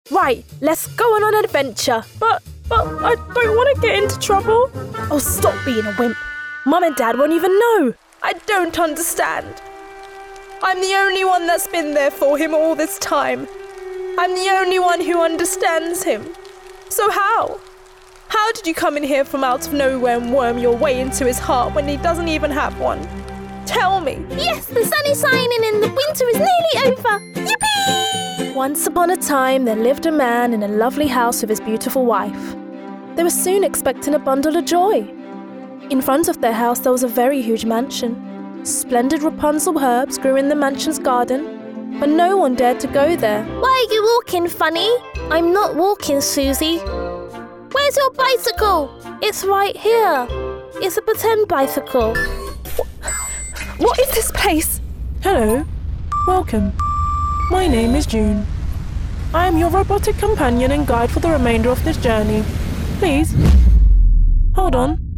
Right, let's go on an adventure. But I don't want to get into trouble. Oh, stop being a wimp. Mum and Dad won't even know. I don't understand. I'm the only one that's been there for him all this time. I'm the only one who understands him. So how? How did you come in here from out of nowhere and worm your way into his heart when he doesn't even have one? Tell me. Yes, the sun is shining and the winter is nearly over. Yippee! Once upon a time, there lived a man in a lovely house with his beautiful wife. They were soon expecting a bundle of joy. In front of their house, there was a very huge mansion. Splendid Rapunzel herbs grew in the mansion's garden, but no one dared to go there. Why are you walking funny? I'm not walking, Susie. Where's your bicycle? It's right here. It's a pretend bicycle. What is this place? Hello. Welcome. My name is June. I am your robotic companion and guide for the remainder of this journey. Please, hold on.